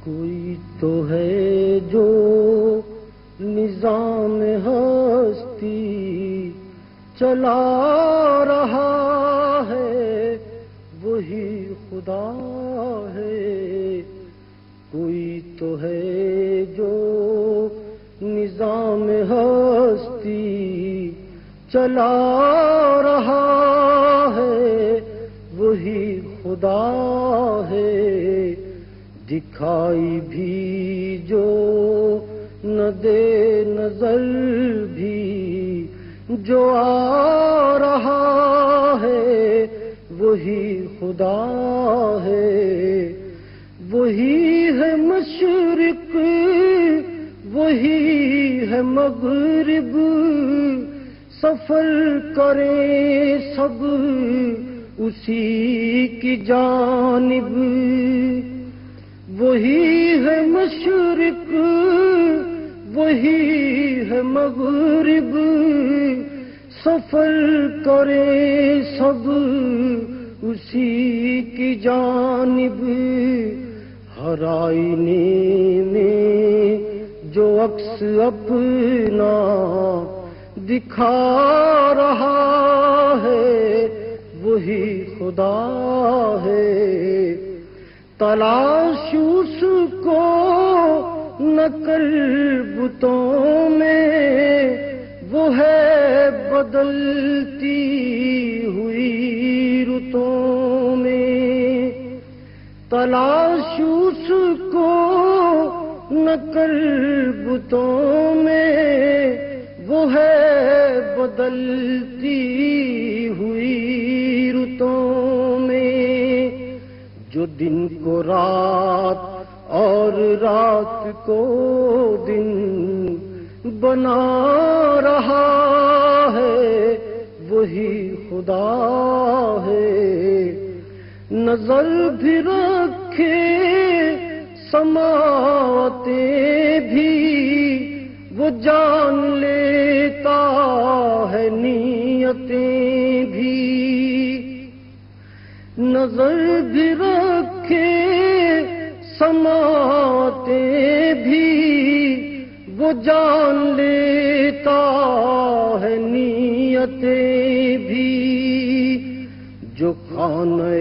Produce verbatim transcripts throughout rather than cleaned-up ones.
کوئی تو ہے جو نظام ہستی چلا رہا ہے، وہی خدا ہے۔ کوئی تو ہے جو نظام ہستی چلا رہا ہے، وہی خدا ہے۔ دکھائی بھی جو نہ دے نظر بھی جو آ رہا ہے، وہی خدا ہے۔ وہی ہے مشرق، وہی ہے مغرب، سفر کریں سب اسی کی جانب۔ وہی ہے مشرق، وہی ہے مغرب، سفر کریں سب اسی کی جانب۔ ہر آئینے میں جو عکس اپنا دکھا رہا ہے، وہی خدا ہے۔ تلاش اس کو نہ کر بتوں میں، وہ ہے بدلتی ہوئی رتوں میں۔ تلاش اس کو نہ کر بتوں میں، وہ ہے بدلتی ہوئی رتوں میں۔ جو دن کو رات اور رات کو دن بنا رہا ہے، وہی خدا ہے۔ نظر بھی رکھے سماواتیں بھی، وہ جان لیتا ہے نیتیں بھی۔ نظر بھی رکھے سماواتیں بھی، وہ جان لیتا ہے نیتیں بھی۔ جو خانہ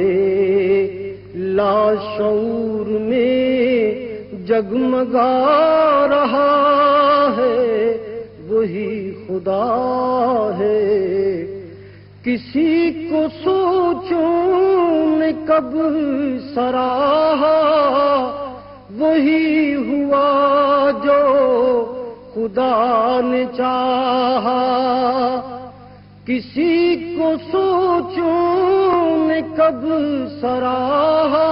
لاشعور میں جگمگا رہا ہے، وہی خدا ہے۔ کسی کو سوچوں نے کب سراہا، وہی ہوا جو خدا نے چاہا۔ کسی کو سوچوں نے کب سراہا،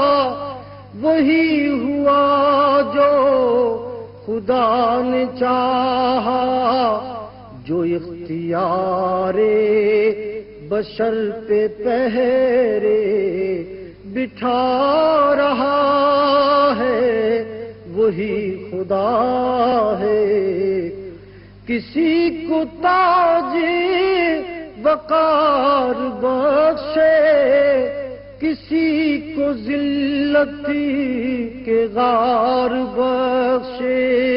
وہی ہوا جو خدا نے چاہا۔ جو اختیار بشر پہ پہرے بٹھا رہا ہے، وہی خدا ہے۔ کسی کو تاج وقار بخشے، کسی کو ذلت کے غار بخشے۔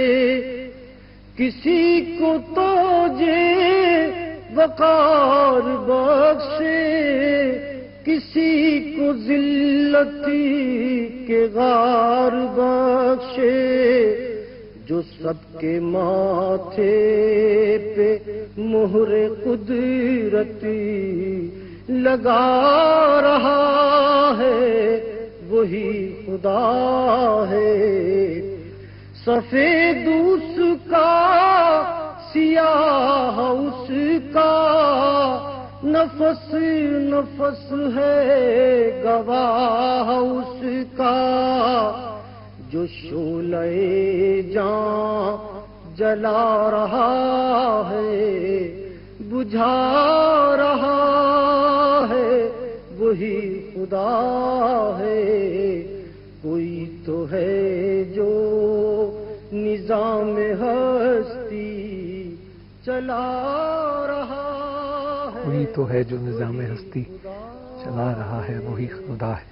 کسی کو تاج وقار بخشے، کسی کو ذلت کے غار بخشے۔ جو سب کے ماتھے پہ مہر قدرتی لگا رہا ہے، وہی خدا ہے۔ سفید اس کا، سیاہ اس کا، نفس نفس ہے گواہ اس کا۔ جو شعلہ جاں جلا رہا ہے، بجھا رہا ہے، وہی خدا ہے۔ کوئی تو ہے جو نظام ہستی چلا رہا ہے، وہی تو ہے جو نظام ہستی چلا رہا ہے، وہی خدا ہے۔